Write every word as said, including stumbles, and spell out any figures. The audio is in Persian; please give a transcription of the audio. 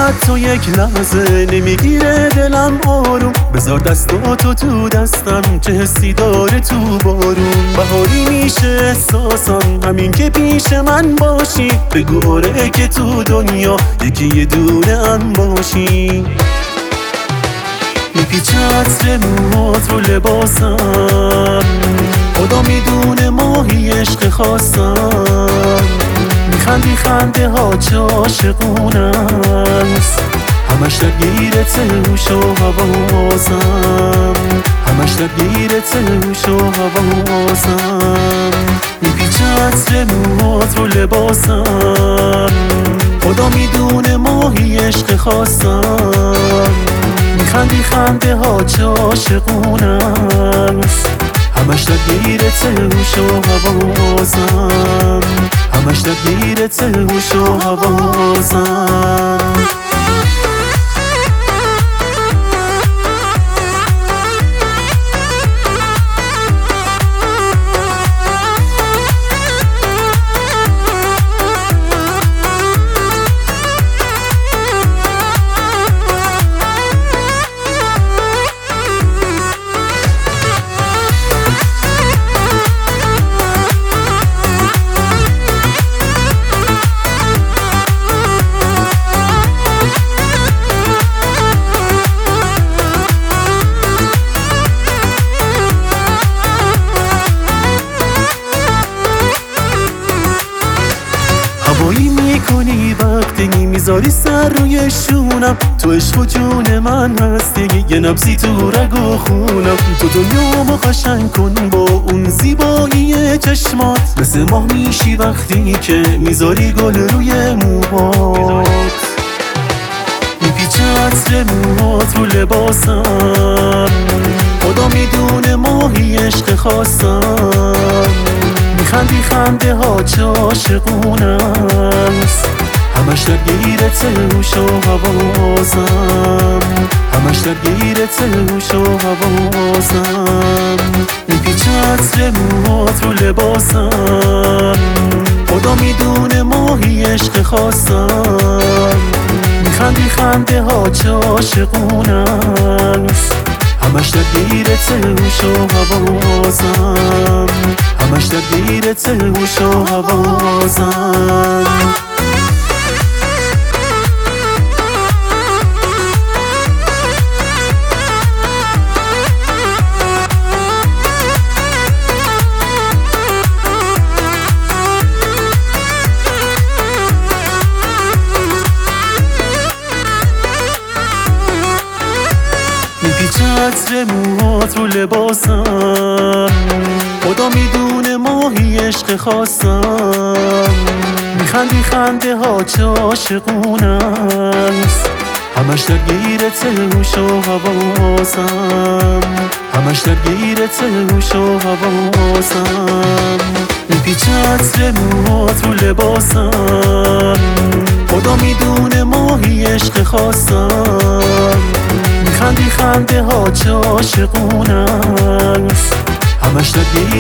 فقط تو یک لحظه نمیگیره دلم آروم. بذار دستاتو تو دستم، چه حسی داره تو بارون. بهاری میشه احساسم همین که پیش من باشی. بگو آره که تو دنیا یکی یه دونه ام باشی. میپیچه عطر موهات رو لباسم، خدا میدونه ماهی عشق خواستم. میخندی خنده ها چه عاشقونست، همش درگیرت هوش و حواسم. همش درگیرت هوش و حواسم. میپیچه عطر موهات رو لباسم، خدا میدونه ماهی عشق خواستم. میخندی خنده ها چه عاشقونست، همش درگیرت هوش و حواسم. همش درگیرت هوش و حواسم. هوایی میکنی وقتی میذاری سر روی شونم. تو عشق و جون من هستی، یه نبضی تو رگ و خونم. تو دنیامو قشنگ کن با اون زیبایی چشمات. مثل ماه میشی وقتی که میذاری گل روی موهات. میپیچه عطر موهات رو لباسم، خدا میدونه ماهی عشق خواستم. میخندی خنده ها چه عاشقونست، همش درگیرت هوش و حواسم. همش درگیرت هوش و حواسم. میپیچه عطر موهات رو لباسم، خدا میدونه ماهی عشق خواستم. میخندی خنده ها چه عاشقونست، همش درگیرت هوش و حواسم. همش درگیرت هوش و حواسم. میپیچه عطر موهات رو لباسم، خدا میدونه ماهی عشق خواستم. میخندی خنده ها چه عاشقونست، همش درگیرت هوش و حواسم. همش درگیرت هوش و حواسم. میپیچه عطر موهات رو لباسم، خدا میدونه ماهی عشق خواستم. میخندی خنده ها چه عاشقونست، همش درگیرت